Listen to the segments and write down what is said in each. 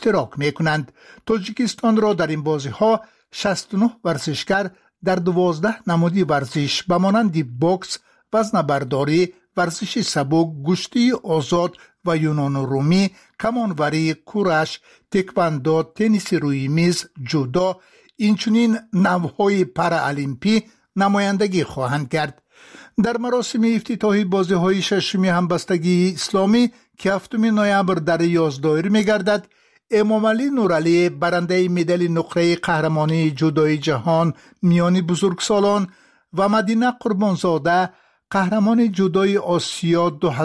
اشتراک میکنند. تاجیکستان را در این بازی ها 69 ورزشکار در 12 نمودی ورزش به مانند بوکس، وزنه‌برداری، ورزش سبک، گشتی آزاد و یونان رومی، کمانوری، کورش، تکواندو، تنیس روی میز، جودو، اینچنین نوع‌های پارالمپی نمایندگی خواهند کرد. در مراسم افتتاحی بازی‌های ششم همبستگی اسلامی که 7 نوامبر در یزد دایر می‌گردد، امامعلی نورعلی برنده مدال نقره قهرمانی جودوی جهان میان بزرگسالان و مدینه قربانزاده قهرمان جودوی آسیا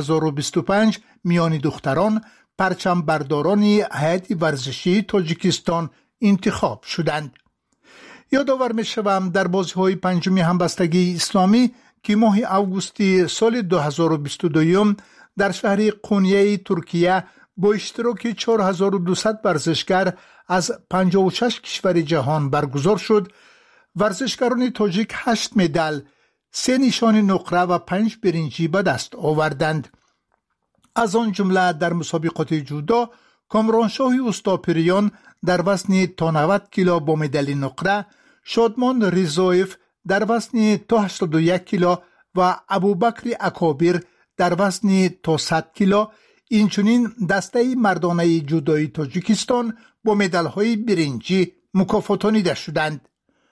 2025 میان دختران پرچم برداران هیئت ورزشی تاجیکستان انتخاب شدند. یادآور می‌شوم در بازی‌های پنجم همبستگی اسلامی که ماه اوگوست سال 2022 در شهر قونیه ترکیه با اشتراک 4200 ورزشکار از 56 کشور جهان برگزار شد، ورزشکاران تاجیک 8 مدال، 3 نشان نقره و 5 برنجی به دست آوردند. از آن جمله در مسابقات جودو کامرانشاه استاپریان در وزن تا 90 کیلو با مدال نقره، شادمان ریزایف در وزن تا 81 کیلو و ابوبکر اکابر در وزن تا 100 کیلو، اینچنین دسته مردانه جودوی تاجیکستان با مدال‌های برنجی مکافاتانیده شدند.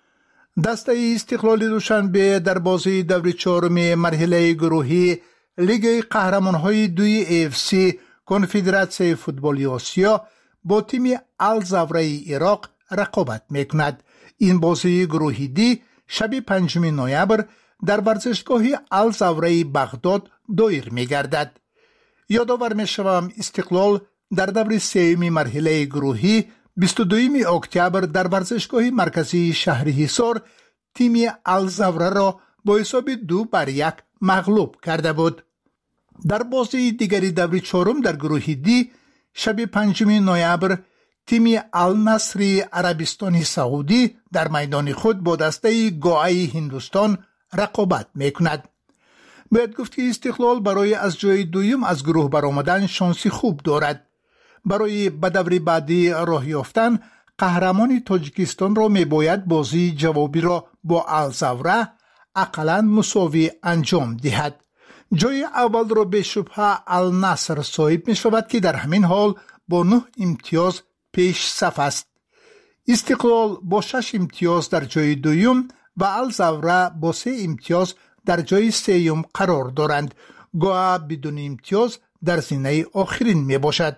دسته استقلال دوشنبه در بازی دور چهارم مرحله گروهی لیگ قهرمان‌های دوی AFC کنفدراسیون فوتبال آسیا با تیم الزوره عراق رقابت می‌کند. این بازی گروهی دی شب 5 نوامبر در ورزشگاه الزوره بغداد دایر می‌گردد. یادآور می‌شوم استقلال در دور سوم مرحله گروهی 22 اکتبر در ورزشگاه مرکزی شهر حصار تیم الزوره را با حساب 2-1 مغلوب کرده بود. در بازی دیگری دور چهارم در گروه دی شب 5 نوامبر تیم النصر عربستان سعودی در میدان خود با دسته گوای هندوستان رقابت میکند. باید گفت که استقلال برای از جای دوم از گروه برآمدن شانسی خوب دارد. برای به دور بعدی راه یافتن قهرمان تاجیکستان را میباید بازی جوابی را با الزوره اقلاً مساوی انجام دهد. جای اول را به شبهه النصر صاحب می شود که در همین حال با 9 امتیاز پیش صف است. استقلال با 6 امتیاز در جای دوم و الزوره با 3 امتیاز در جای سوم قرار دارند. گویا بدون امتیاز در زینه آخرین می باشد.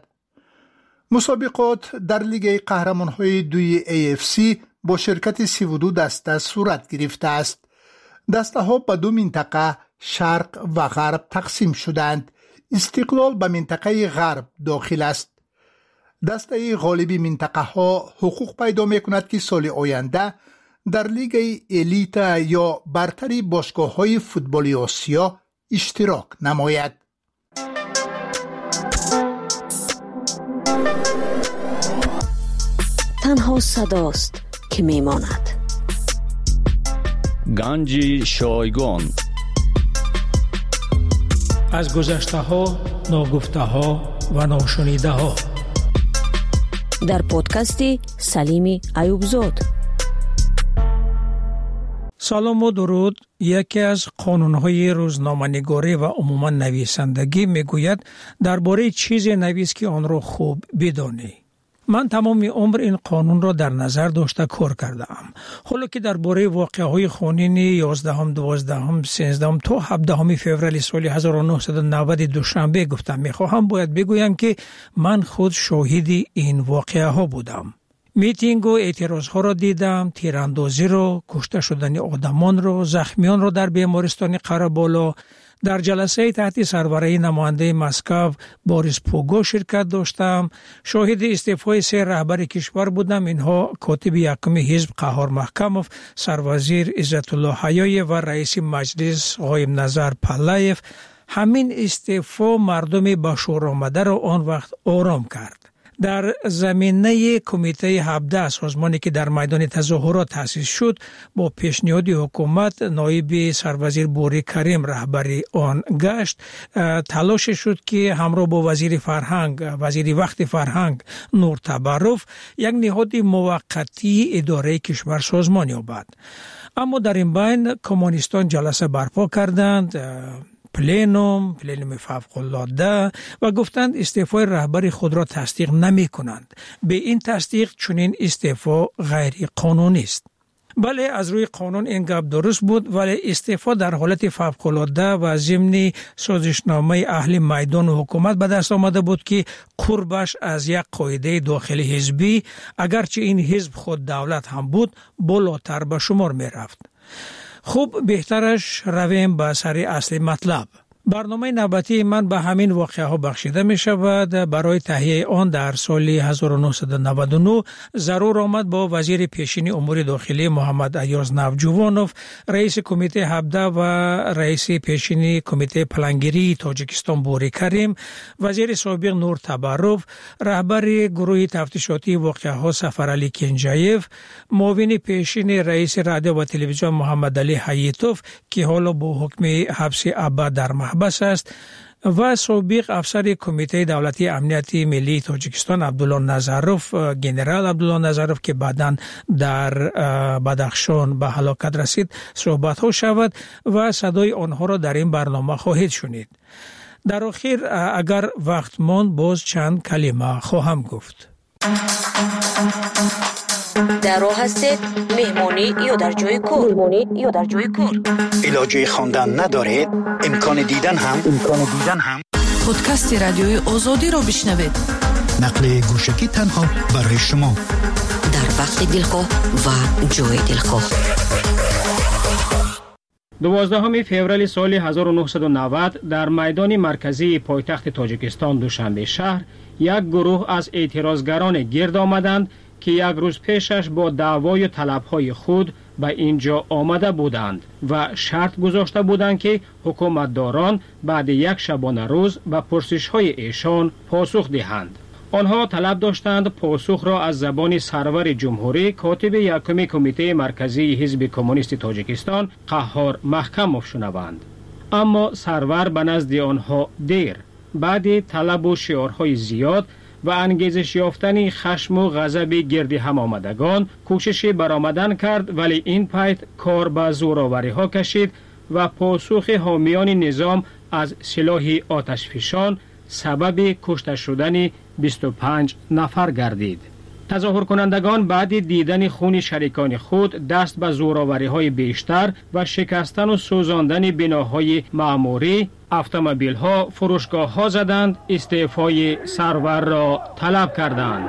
مسابقات در لیگ قهرمان‌های دوی AFC با شرکت 32 دسته صورت گرفته است. دسته ها به 2 منطقه شرق و غرب تقسیم شدند. استقلال به منطقه غرب داخل است. دسته غالب منطقه ها حقوق پیدا می کند که سال آینده در لیگ الیت یا برتری باشگاه های فوتبال آسیا اشتراک نماید. تنها صداست که میماند. گنج شایگان از گذشته ها، ناگفته ها و ناشنیده ها در پادکست سلیم ایوبزاد. سلام و درود. یکی از قانون‌های روزنامه‌نگاری و عموما نویسندگی میگوید درباره چیز نویس که آن را خوب بدانی. من تمام عمر این قانون را در نظر داشته کار کردم. حالا که درباره واقعه‌های خونین 11 12 13 تا 17 فوریه سال 1990 دوشنبه گفتم می‌خواهم باید بگویم که من خود شاهد این واقعه‌ها بودم. میتینگ و اعتراض‌ها را دیدم، تیراندازی را، کشته شدن آدمان را، زخمیان را در بیمارستان قره‌بالا. در جلسه تحت سربرای نماینده مسکو بوریس پوگو شرکت داشتم. شاهد استعفای 3 رهبر کشور بودم. اینها کاتب یکم حزب قهار محکموف، سروزیر عزت الله حیای و رئیس مجلس قایم نظر پلایف. همین استعفا مردم به شور آمده را آن وقت آرام کرد. در زمینه کمیته 17 سازمانی که در میدان تظاهرات تأسیس شد با پیشنهاد حکومت نایب سروزیر بوری کریم رهبری آن گشت، تلاش شد که همراه با وزیر وقت فرهنگ نور تبرف یک نهاد موقتی اداره کشور سازمان یابد. اما در این بین کمونیستان جلسه برپا کردند، پلینوم فوق‌العاده، و گفتند استعفای رهبر خود را تصدیق نمی کنند. به این تصدیق چنین استعفا غیر قانونی است. بله، از روی قانون این گپ درست بود، ولی استعفا در حالت فوق‌العاده و ضمن سازشنامه اهل میدان و حکومت به دست آمده بود که قربش از یک قاعده داخلی حزبی، اگرچه این حزب خود دولت هم بود، بالاتر به شمار می رفت. خوب، بهترش رویم به سر اصل مطلب. برنامه نوبتی من به همین واقعه ها بخشیده می شود. برای تهیه آن در سال 1999 ضرور آمد با وزیر پیشین امور داخلی محمد ایاز نوجوانوف، رئیس کمیته 17 و رئیس پیشین کمیته پلانگیری تاجیکستان بوری کریم، وزیر سابق نور تبرف، رهبر گروه تفتیشاتی واقعه ها سفرعلی کنجایف، معاون پیشین رئیس رادیو و تلویزیون محمد علی حییتوف که حالا با حکم حبس ابد در بس است، و سابق افسر کمیته دولتی امنیت ملی تاجیکستان عبدالله نظروف، گنرال عبدالله نظروف که بعداً در بدخشان به هلاکت رسید، صحبت ها شود و صدای آنها را در این برنامه خواهید شنید. در آخر اگر وقت ماند باز چند کلمه خواهم گفت. در راه هستید، مهمانی یا در جای کار. علاجه خواندن ندارید، امکان دیدن هم. پادکست رادیوی آزادی را بشنوید. نقل گوشکی تنها برای شما، در وقت دلخواه و جای دلخواه. 12 فوریه سال 1990 در میدان مرکزی پایتخت تاجیکستان دوشنبه شهر یک گروه از اعتراضگران گرد آمدند که یک روز پیشش با دعوای و طلبهای خود به اینجا آمده بودند و شرط گذاشته بودند که حکومتداران بعد یک شبانه روز به پرسش‌های ایشان پاسخ دهند. آنها طلب داشتند پاسخ را از زبان سرور جمهوری کاتب یکم کمیته مرکزی حزب کمونیست تاجیکستان قهار محکموف شنوند. اما سرور به نزد آنها دیر، بعد طلب و شعارهای زیاد و انگیزش یافتن خشم و غضب گرد هم آمدگان کوشش برآمدن کرد، ولی این پایت کار به زورآوری ها کشید و پاسخ حامیان نظام از سلاح آتشفشان سبب کشته شدن 25 نفر گردید. تظاهر کنندگان بعد دیدن خون شریکان خود دست به زورآوری های بیشتر و شکستن و سوزاندن بناهای معموری، اتومبیل ها، فروشگاه ها زدند، استعفای سرور را طلب کردند.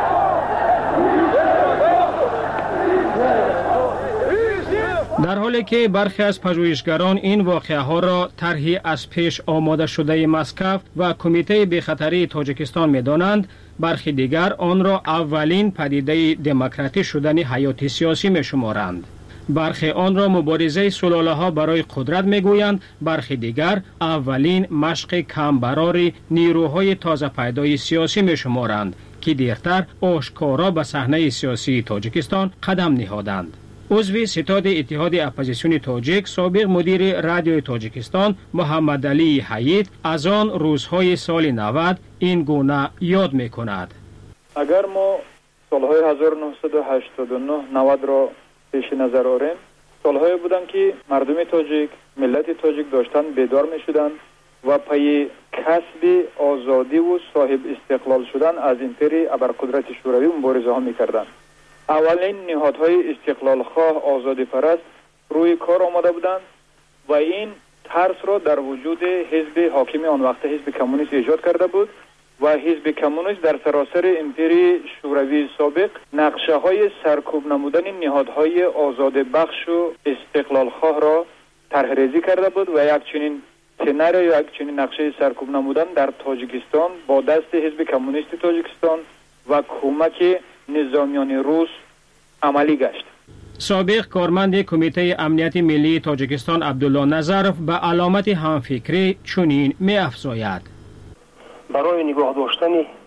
در حالی که برخی از پژوهشگران این واقعه ها را طرحی از پیش آماده شده مسکو و کمیته بی‌خطری تاجیکستان می‌دانند، برخی دیگر آن را اولین پدیده دموکراتی شدن حیات سیاسی می‌شمارند. برخی آن را مبارزه سلاله‌ها برای قدرت می‌گویند، برخی دیگر اولین مشق کمبرار نیروهای تازه پیدای سیاسی می‌شمارند که دیرتر آشکارا به صحنه سیاسی تاجیکستان قدم نهادند. عضو ستاد اتحاد اپوزیسیون تاجیک، سابق مدیر رادیوی تاجیکستان محمد علی حیید از آن روزهای سال 90 این گونه یاد می‌کند. اگر ما سالهای 1989-90 را پیش نظر آوریم، سالهایی بودند که مردم تاجیک، ملت تاجیک داشتن بیدار می‌شدند و پای کسب آزادی و صاحب استقلال شدن از امپری ابرقدرت شوروی مبارزه ها می‌کردند. اولین نهادهای استقلال خواه آزادی پرست روی کار آمده بودند و این ترس را در وجود حزب حاکم آن وقت حزب کمونیست ایجاد کرده بود و حزب کمونیست در سراسر امپری شوروی سابق نقشه های سرکوب نمودن نهادهای آزاد بخش و استقلال خواه را طرح ریزی کرده بود و یک چنین سناریو یا یک چنین نقشه سرکوب نمودن در تاجیکستان با دست حزب کمونیست تاجیکستان و کمک نظامیان روس عملی گشت. سابق کارمند کمیته امنیت ملی تاجیکستان عبدالله نظروف به علامت همفکری چنین می افزاید: برای نگاه داشتن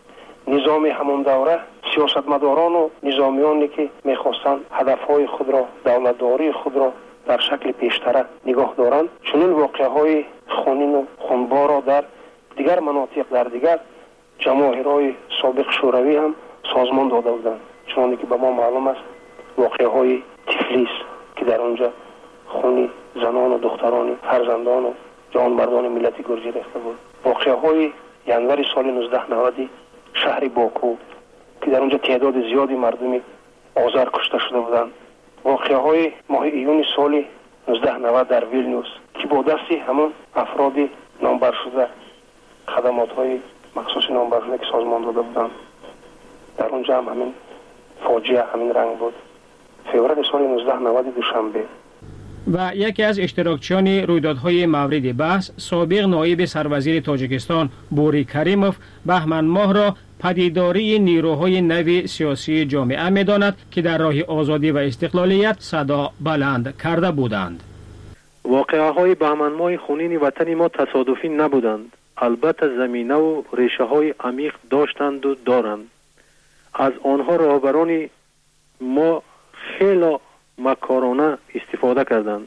نظام همون دوره سیاستمداران و نظامیانی که میخواستند هدفهای خود را، دولتداری خود را در شکل پیشتر نگاه دارند، چنین واقعه‌های خونین و خونبار را در دیگر مناطق، در دیگر جماهیرهای سابق شوروی هم سازمان داده بودند. چون که به ما معلوم است واقعه‌های تفلیس که در آنجا خون زنان و دختران، فرزندان و جوانمردان ملت گرجی ریخته بود. واقعه‌های ینور سال 1990 شهر باکو که در اونجا تعداد زیادی مردم آذر کشته شده بودند. واقعه‌های ماه ایون سال 1990 در ویلنیوس که با دستی همون افراد نامبر شده، خدمات‌های مخصوص نامبر شده که سازمان داده بودند، در اونجا هم همین فاجعه همین رنگ بود. فوریه سال 1990 دوشنبه. و یکی از اشتراکچیان رویدادهای مورد بحث، سابق نایب سروزیر تاجیکستان بوری کریموف بهمن ماه را پدیداری نیروهای نو سیاسی جامعه می‌داند که در راه آزادی و استقلالیت صدا بلند کرده بودند. واقعه‌های بهمن ماه خونین وطن ما تصادفی نبودند. البته زمینه و ریشه‌های عمیق داشتند و دارند. از آنها رهبران ما خیلی مکارانه استفاده کردند.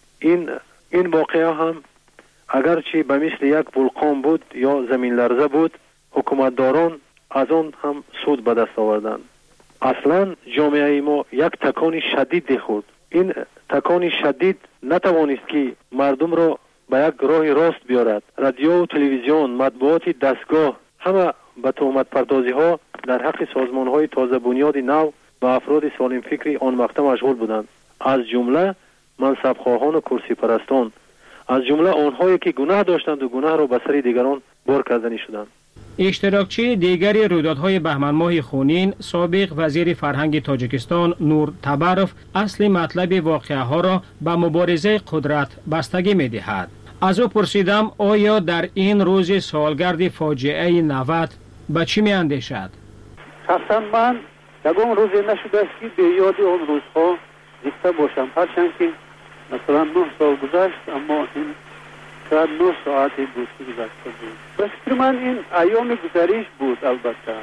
این واقعه هم اگرچه به مثل یک ولکان بود یا زمین لرزه بود، حکومتداران از آن هم سود به دست آوردند. اصلا جامعه ما یک تکان شدید خورد. این تکان شدید نتوانست که مردم را به یک راه راست بیارد. رادیو و تلویزیون، مطبوعات دستگاه همه به تهمت پردازی ها در حق سازمان های تازه بنیاد نو و افراد سالم فکری آن وقت مشغول بودند، از جمله منصبخواهان و کرسی پرستان، از جمله آنهایی که گناه داشتند و گناه را به سر دیگران بار کردنی شدند. اشتراکچی دیگری رویدادهای بهمن ماه خونین، سابق وزیر فرهنگ تاجیکستان نور تبروف اصل مطلب واقعه ها را به مبارزه قدرت بستگی می دهد. از او پرسیدم آیا در این روز سالگرد فاجعه 90 به چی می اندیشد؟ شخصا من یکم روزی نشده است که به یاد آن روزها زنده باشم، هرچند که مثلا 9 سال گذشت، اما این شاید 9 ساعتی بود که گذشته بود. به فکر من این ایام گذریش بود. البته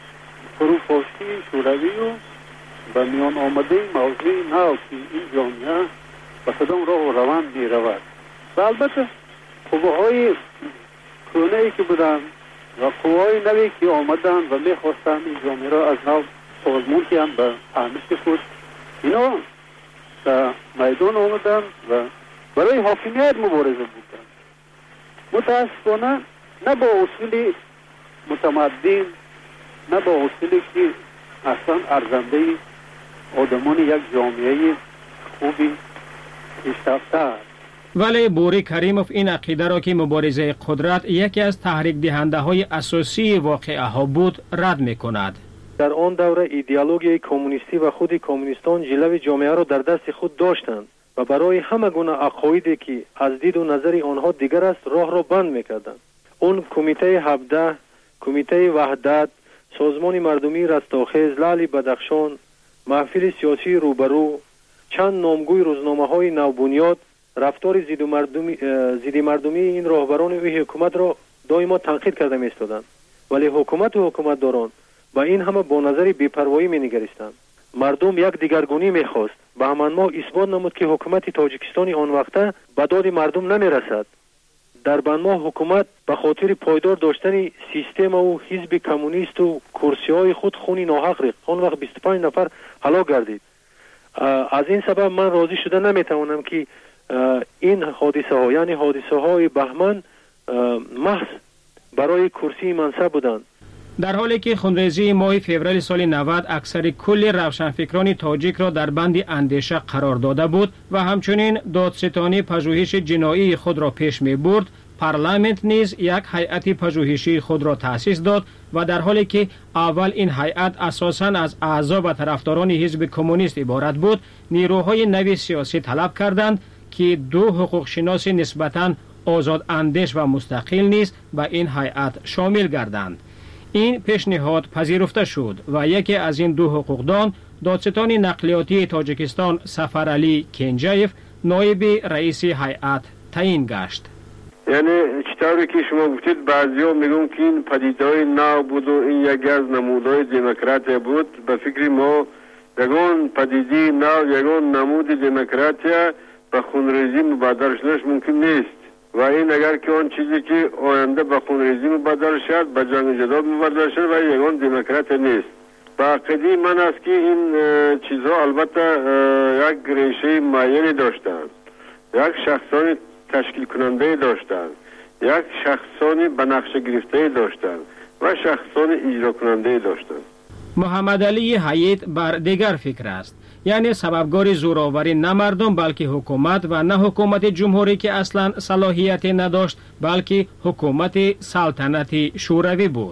فروپاشی شوروی و به میان آمده موضوع نو که این جامعه به کدام راه و روان می رود و البته قوه‌های کهنه‌ای که بودند و قوه‌های نوی که آمدند و می خواستند این جامعه را از نو سازمان کنند به فهمش خود، اینا به میدان آمدند و برای حاکمیت مبارزه بودند. متاسفانه نه با اصول متمدن، نه با اصولی که اصلا ارزنده آدمان یک جامعه خوبی پیشرفته است. ولی بوری کریموف این عقیده را که مبارزه قدرت یکی از تحریک دهنده های اساسی واقعه ها بود رد می کند. در آن دوره ایدئولوژی کمونیستی و خود کمونیستان جلو جامعه را در دست خود داشتند و برای همه گونه عقایدی که از دید و نظر آنها دیگر است راه را بند می‌کردند. اون کمیته 17، کمیته وحدت، سازمان مردمی رستاخیز، لعل بدخشان، محفل سیاسی روبرو، چند نامگوی روزنامه‌های نوبنیاد رفتار ضد مردمی این راهبران و حکومت را دائما تنقید کرده می‌ایستادند. ولی حکومت و حکومتداران با این همه با نظر بی‌پروایی می‌نگریستند. مردم یک دیگرگونی می‌خواست. بهمن ماه اثبات نمود که حکومت تاجیکستان آن وقته به داد مردم نمی‌رسد. در بهمن ماه حکومت به خاطر پایدار داشتن سیستم و حزب کمونیست و کرسی‌های خود خون ناحق ریخت. آن وقت 25 نفر هلاک گردید. از این سبب من راضی شده نمی‌توانم که این حادثه ها، یعنی حادثه های بهمن، محض برای کرسی منصب بودند. در حالی که خونریزی ماه فوریه سال 90 اکثر کل روشنفکران تاجیک را در بند اندیشه قرار داده بود و همچنین دادستانی پژوهش جنایی خود را پیش می برد، پارلمانت نیز یک هیئت پژوهشی خود را تأسیس داد و در حالی که اول این هیئت اساساً از اعضا و طرفداران حزب کمونیست عبارت بود، نیروهای نو سیاسی طلب کردند که 2 حقوق شناس نسبتاً آزاد اندیش و مستقل نیز به این هیئت شامل گردند. این پیشنهاد پذیرفته شد و یکی از این 2 حقوقدان، دادستان نقلیاتی تاجیکستان سفر علی کنجایف، نایب رئیس هیئت تعیین گشت. یعنی چطوری که شما گفتید بعضیا میگن که این پدیده‌های نو بود و این یکی از نمودهای دموکراسی بود. به فکر ما یگان پدیده نو، یگان نمود دموکراسی به خونریزی مبادله شدنش ممکن نیست و این اگر که آن چیزی که آینده به خونریزی مبادله شد به جنگ جدال مبادله شد و یگان دموکراسی نیست. با عقیده من است که این چیزها البته یک ریشه معینی داشتند، یک شخصانی تشکیل کننده داشتند، یک شخصانی به نقشه گرفته داشتند و شخصانی اجرا کننده داشتند. محمد علی حیات بر دیگر فکر است، یعنی سببگار زوراوری نه مردم بلکه حکومت و نه حکومت جمهوری که اصلا صلاحیت نداشت بلکه حکومت سلطنتی شوروی بود.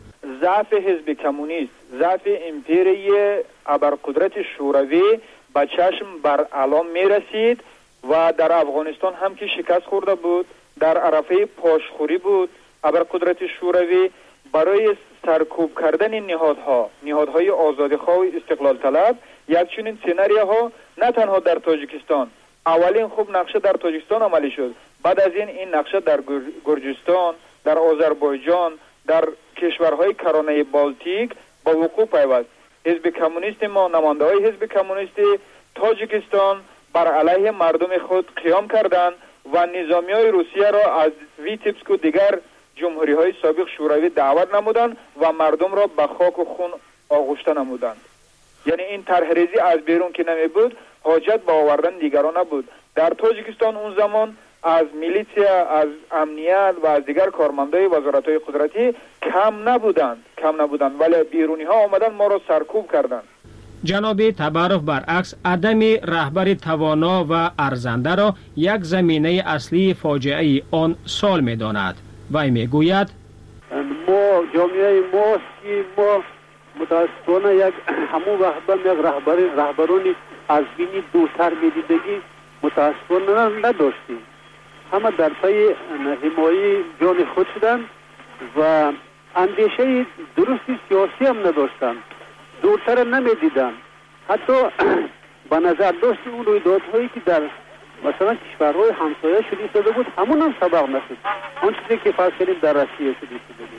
ضعف حزب کمونیست، ضعف امپیری ابرقدرت شوروی به چشم بر علام می رسید و در افغانستان هم که شکست خورده بود، در عرفه پاشخوری بود. ابرقدرت شوروی برای سرکوب کردن نهادهای آزادیخواه و استقلال طلب یک چنین سناریوها نه تنها در تاجیکستان، اولین خوب نقشه در تاجیکستان عملی شد، بعد از این نقشه در گرجستان، در آذربایجان، در کشورهای کرانه بالتیک با وقوع پیوست. حزب کمونیست ما، نماینده‌های حزب کمونیست تاجیکستان بر علیه مردم خود قیام کردند و نظامیای روسیه را از ویتیبسک و دیگر جمهوری‌های سابق شوروی دعوت نمودند و مردم را به خاک و خون آغشته نمودند. یعنی این طرحریزی از بیرون که نمی بود، حاجت به آوردن دیگران نبود. در تاجیکستان اون زمان از میلیسیا، از امنیت و از دیگر کارمندای وزارت‌های قدرتی کم نبودند ولی بیرونی ها آمدن ما را سرکوب کردند. جناب تبارف برعکس عدم رهبر توانا و ارزنده را یک زمینه اصلی فاجعه آن سال می داند. وی می گوید ما جامعه ما متاسفانه یک همون رهبرانی از بینی دورتر می دیدگی متاسفانه نداشتیم. همه در پی حمایت جان خود شدند و اندیشه درستی سیاسی هم نداشتند، دورتر نمی دیدند. حتی به نظر داشت اون رویدادهایی که در مثلا کشورهای همسایه شده بود همون هم سبق نشد. آن چیزی که فرض کردیم در روسیه شده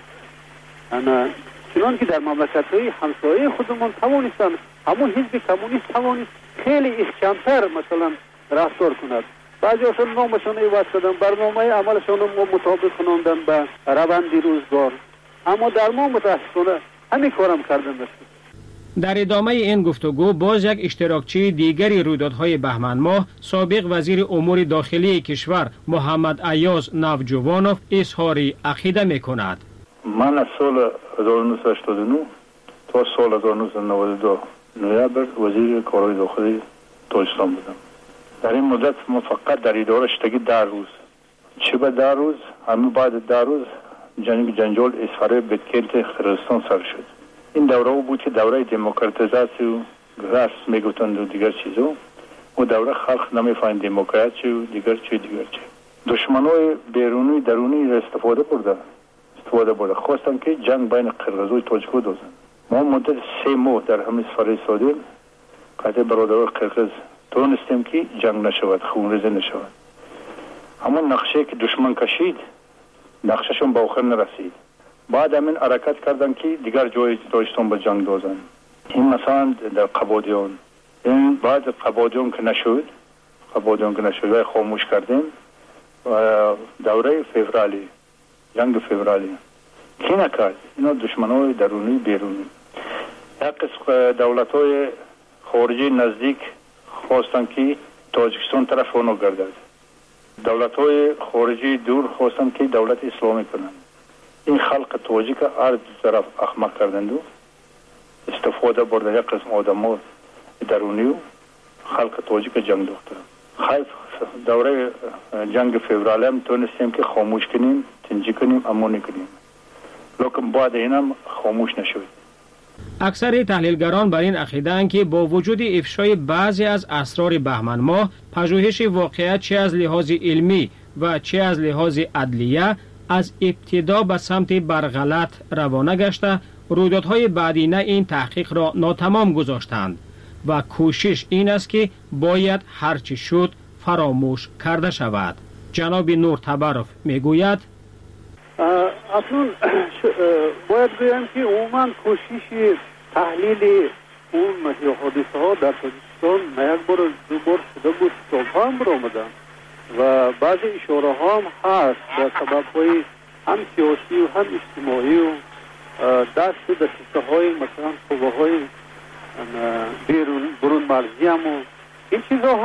بود، چنان که در مملکت‌های همسایه خودمون توانستن همون حزب کمونیست توانست خیلی کمتر مثلا رفتار کند. بعضی هاشون نامشون عوض کردن، برنامه عملشون رو مطابق کناندن به روند روزگار، اما در ما متاسفانه همین کارم کردن است. در ادامه این گفتگو باز یک اشتراکچی دیگری رویدادهای بهمن ماه سابق وزیر امور داخلی کشور محمد ایاز نوجوانوف اظهار عقیده می‌کند. من از سال 1989 تا سال 1992 نوامبر وزیر کارهای داخلی تاجیکستان بودم. در این مدت ما فقط در اداره شدگی 10 روز، چه به 10 روز همین بعد 10 روز جنجال اسفاره بدکیت خرستان سر شد. این دوره بود که دوره دموکراتیزاسی و راست میگفتند و دیگر چیزا، و دوره خلق نمیفهمید دموکراسی و دیگر چی. دشمنای بیرونی درونی را استفاده برده خواستن که جنگ بین قرغیز و تاجیک‌ها دوزن. ما مدت 3 ماه در همین سفر ایستادیم، قطع برادران قرغیز تونستیم که جنگ نشود، خونریزی نشود. همون نقشه که دشمن کشید نقشهشون به آخر نرسید. بعد همین حرکت کردن که دیگر جای تاجیکستان به جنگ دوزن. این مثلا در قبادیان، این بعد قبادیان که نشد و خاموش کردیم. دوره فوریه، جنگ فوریه کی نکرد؟ اینا دشمنای درونی بیرونی. یک قسم دولت‌های خارجی نزدیک خواستن که تاجیکستان طرف اونو گردد. دولت‌های خارجی دور خواستن که دولت اسلامی کنند. این خلق تاجیک هر طرف احمق کردند و استفاده بردن یک قسم آدم‌ها درونی و خلق تاجیک جنگ دوختن. خیف دوره جنگ فوریه هم تونستیم که خاموش کنیم، تنجی کنیم، امانی کنیم، لیکن بعد اینم خاموش نشد. اکثر تحلیلگران بر این عقیده‌اند که با وجود افشای بعضی از اسرار بهمن ماه، پژوهش واقعیت چه از لحاظ علمی و چه از لحاظ عدلیه از ابتدا به سمت برغلط روانه گشته، رویدادهای بعدینه این تحقیق را ناتمام گذاشتند و کوشش این است که باید هرچی شد فراموش کرده شود. جناب نور تبرف میگوید اصلا باید بگم که عموما کوشش تحلیل اون حادثه ها در تاجیکستان یک بار دو بار شده بود، صبح هم برآمدن و بعضی اشاره ها هم هست به سبب های هم سیاسی و هم اجتماعی و دست و دسته های مثلا قوه های برون مرزی هم و این چیزا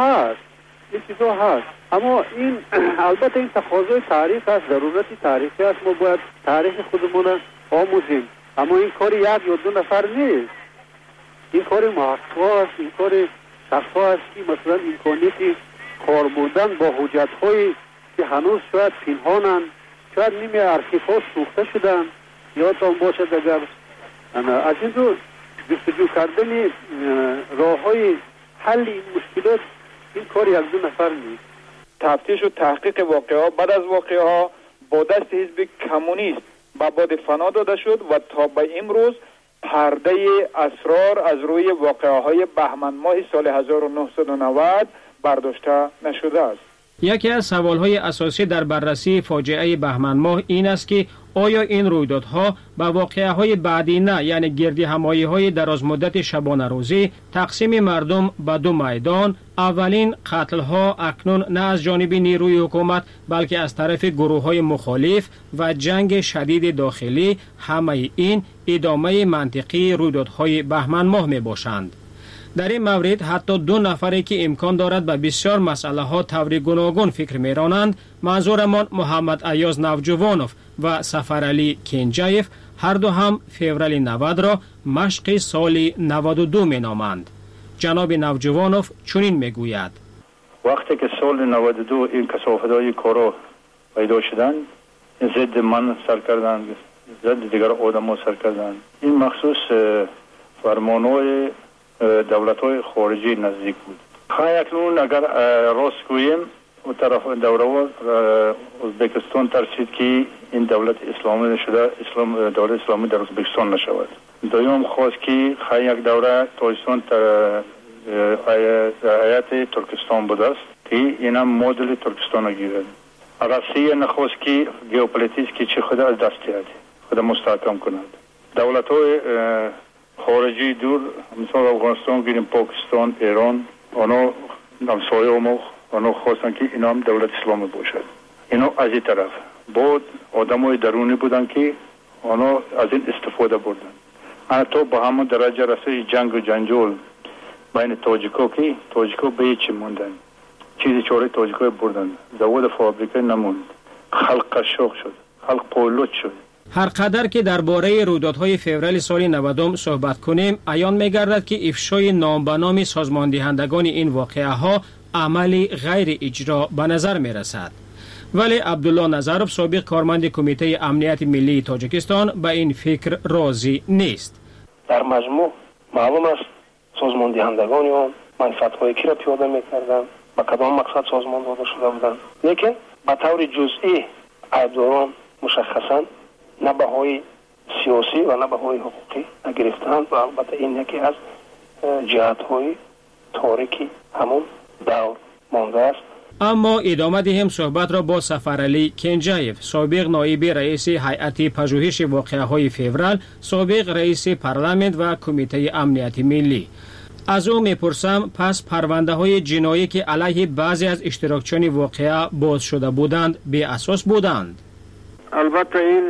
هست اما این البته این تقاضای تاریخ است، ضرورتی تاریخی است، ما باید تاریخ خودمون آموزیم، اما این کار یک یا دو نفر نیست، این کار محقق است، این کار شخصا است که مثلا امکانیتی کار بردن با حجت هایی که هنوز شاید پنهانند، شاید نیمه ارشیف ها سوخته شدن، یادتان باشد اگر از این رو جستجو کردن راه های حل این مشکلات این کار یک دو نفر نیست. تفتیش و تحقیق واقعه ها بعد از واقعه ها با دست حزب کمونیست به باد فنا داده شد و تا به امروز پرده اسرار از روی واقعه های بهمن ماه سال 1990 برداشته نشده است. یکی از سوال‌های اساسی در بررسی فاجعه بهمن ماه این است که آیا این رویدادها به واقعه‌های بعدی نه، یعنی گردی همایی‌های دراز مدت شبانه روزی، تقسیم مردم به دو میدان، اولین قتل‌ها اکنون نه از جانب نیروی حکومت بلکه از طرف گروه‌های مخالف و جنگ شدید داخلی، همه این ادامه منطقی رویدادهای بهمن ماه میباشند. در این مورد حتی دو نفری که امکان دارد به بسیار مسئله ها طور گوناگون فکر میرانند، منظورمان محمد ایاز نوجوانوف و سفرعلی کنجایف، هر دو هم فوریه 90 را مشق سال 92 می نامند. جناب نوجوانوف چنین میگوید: وقتی که سال 92 این کثافت‌های کارا پیدا شدند، ضد من سر کردند، ضد دیگر آدم‌ها سر کردند. این مخصوص فرمان‌های دولت‌های خارجی نزدیک بود. اکنون اگر راست گوییم اون طرف دوره ازبکستان ترسید که این دولت اسلامی نشده، دولت اسلامی در ازبکستان نشود. دوم خواست که یک دوره تاجیکستان هیئت ترکستان بود است که این هم مدل ترکستان گیرد. روسیه نخواست که ژئوپلیتیک که چه خود از دست دهد، خود مستحکم کند. دولت‌های خارجی دور مثلا افغانستان گیریم، پاکستان، ایران، آنها همسایه ما آنها خواستن که اینا هم دولت اسلامی باشد. اینا از این طرف بود آدمای درونی بودن که آنها از این استفاده بردن. حتی با همون درجه رسید جنگ و جنجال بین تاجیکا که تاجیکا به هیچ موندن، چیزی چاره تاجیکا بردن، زواد فابریکه نموند، خلق قشاق شد، خلق پولوت شد. هر قدر که درباره رویدادهای فوریه سال 90 صحبت کنیم، عیان می‌گردد که افشای نام به نام سازماندهندگان این واقعه ها عملی غیر اجرا به نظر می‌رسد. ولی عبدالله نظروف، سابق کارمند کمیته امنیت ملی تاجیکستان، به این فکر راضی نیست. در مجموع معلوم است سازماندهندگان آن منفعت‌های کی را پیاده می‌کردند، با کدام مقصد سازمان داده شده بودند، لیکن به طور جزئی عیبداران مشخصاً نه بهای سیاسی و نه بهای حقوقی نگرفتند و البته این یکی از جهت‌های تاریکی همون دور مانده است. اما ادامه دهیم صحبت را با سفرعلی کنجایف، سابق نایب رئیس هیئت پژوهش واقعه‌های فوریه، سابق رئیس پارلمان و کمیته امنیت ملی. از او میپرسم پس پرونده های جنایی که علیه بعضی از اشتراکچیان واقعه باز شده بودند به اساس بودند؟ البته این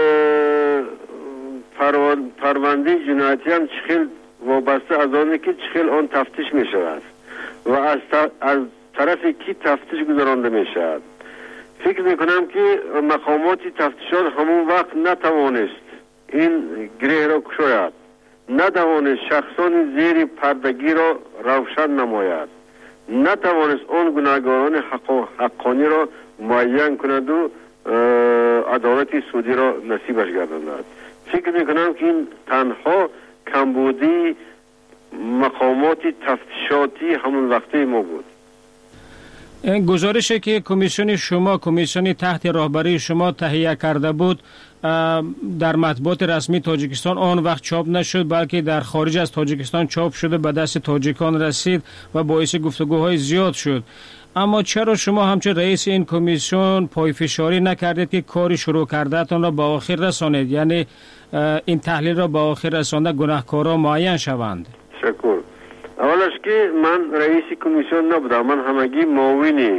پرونده جنایتی هم چخیل وابسته از آنه که چخیل آن تفتیش می شود و از طرف کی تفتیش گذرانده می شود. فکر می کنم که مقامات تفتیشات همون وقت نتوانست این گره را کشاید، نتوانست شخصان زیر پردگی را روشن نماید، نتوانست آن گناهکاران حقانی را معین کند و عدالت سودی را نصیبش گرداند. فکر میکنم که این تنها کمبودی مقامات تفتیشاتی همون وقتی ما بود. گزارشی که کمیسیون شما، کمیسیون تحت راهبری شما تهیه کرده بود در مطبوعات رسمی تاجیکستان آن وقت چاپ نشد، بلکه در خارج از تاجیکستان چاپ شده، به دست تاجیکان رسید و باعث گفتگوهای زیاد شد. اما چرا شما همچون رئیس این کمیسیون پایفشاری نکردید که کاری شروع کردهتان را به آخر رسانید؟ یعنی این تحلیل را به آخر رسانده گناهکارا معین شوند. شکر. اولش که من رئیس کمیسیون نبودم، من همگی معاون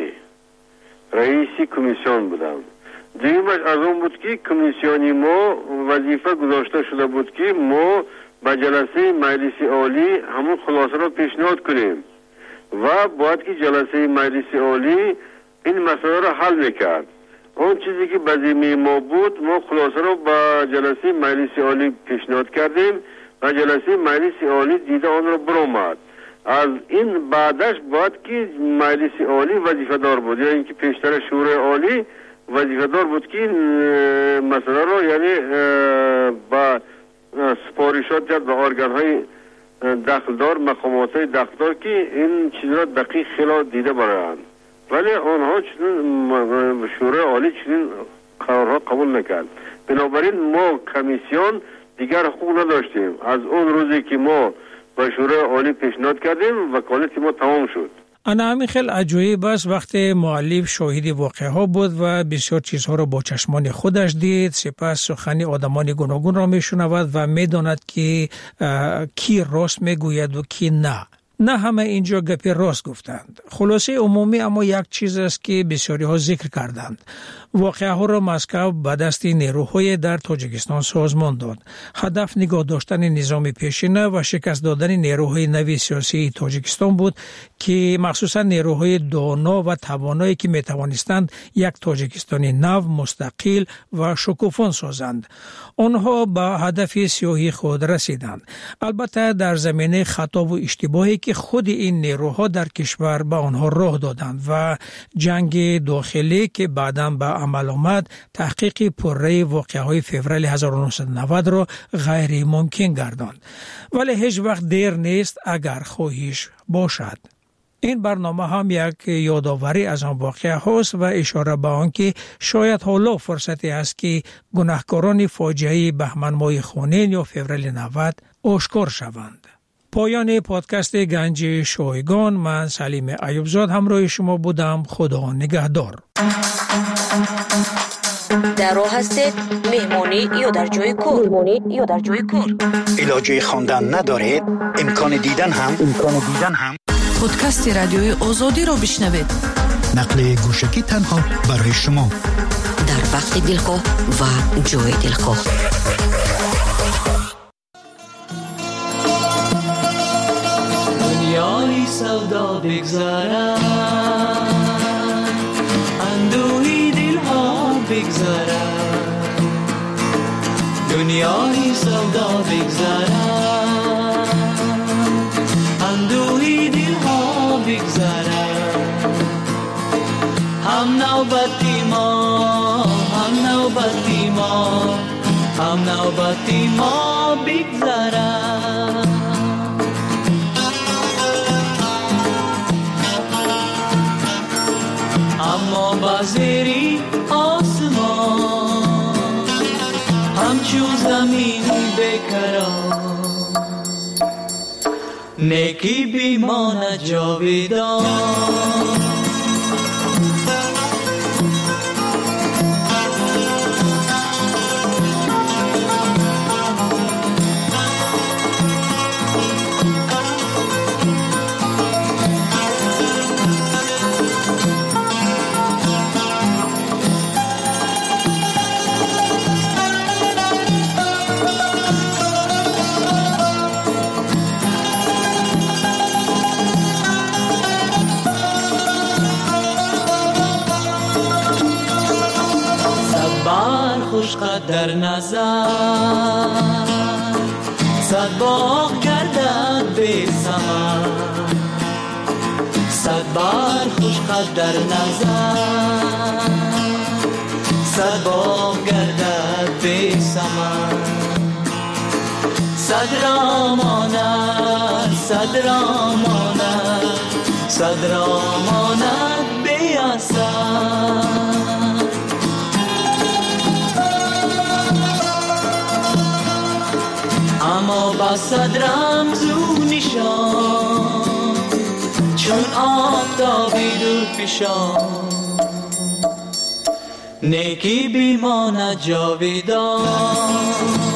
رئیس کمیسیون بودم. دیگرش از اون بود که کمیسیونی ما وظیفه گذاشته شده بود که ما به جلسه مجلس عالی همون خلاصه را پیشنهاد کنیم و باید که جلسه مجلس عالی این مسئله را حل میکرد. اون چیزی که به ذمه ما بود، ما خلاصه را به جلسه مجلس عالی پیشنهاد کردیم و جلسه مجلس عالی دیده آن را برآمد. از این بعدش باید که مجلس عالی وظیفه دار بود، یا اینکه پیشتر شورای عالی وظیفه دار بود که مسئله را یعنی با سپارشات کرد به ارگان های دخلدار، مقامات های دخلدار که این چیز را دقیق خیلی دیده برند، ولی آنها چنین شورای عالی چنین قرارها قبول نکرد. بنابراین ما کمیسیون دیگر حقوق نداشتیم. از اون روزی که ما به شورای عالی پیشنهاد کردیم وکالت ما تمام شد. انا همین خیلی عجیب است وقتی مؤلف شاهد واقعه ها بود و بسیار چیزها را با چشمان خودش دید، سپس سخنی آدمان گوناگون را میشنود و میداند که کی راست میگوید و کی نه. نه همه اینجا گپی راست گفتند. خلاصه عمومی اما یک چیز است که بسیاری ها ذکر کردند. واقعه ها را مسکو به دست نیروهای در تاجیکستان سازمان داد. هدف نگاه داشتن نظام پیشینه و شکست دادن نیروهای نوی سیاسی تاجیکستان بود که مخصوصا نیروهای دانا و توانایی که می توانستند یک تاجیکستانی نو، مستقل و شکوفان سازند. آنها به هدف سیاسی خود رسیدند. البته در زمینه خطا و اشتباهی که خود این نیروها در کشور به آنها راه دادند و جنگ داخلی که بعداً به عمل آمد تحقیق پرره واقعه‌های فوریه 1990 را غیر ممکن گرداند. ولی هیچ وقت دیر نیست اگر خواهش باشد. این برنامه هم یک یادآوری از آن واقعه هاست و اشاره به آن که شاید حالا فرصتی است که گناهکاران فاجعه بهمن ماه خونین یا فوریه 90 آشکار شوند. پایان پادکست گنج شایگان، من سلیم ایوبزاد همراه شما بودم. خدا نگهدار. در راه هستید، مهمانی یا در جای کار. علاجه خواندن ندارید؟ امکان دیدن هم پادکست رادیوی آزادی رو بشنوید. نقل گوشکی تنها برای شما در وقت دلخواه و جای دلخواه. دنیای سودا بگذارم، اندوهی دلها بگذارم. دنیای سودا بگذارم، اندوهی دلها بگذارم. هم نوبتی ما، هم نوبتی ما، هم نوبتی ما بگذارم. اما بازری آسمان همچون زمین بکران، نیکی بیمانه جاویدان. در نظر صد باغ گردد به ثمر، صد بار خوش قد در نظر، صد باغ گردد به ثمر. صد راماند، صد راماند، صد راماند به اثر. اما با صد رمز و نشان چون آفتابی رو فشان نیکی بیماند جاویدان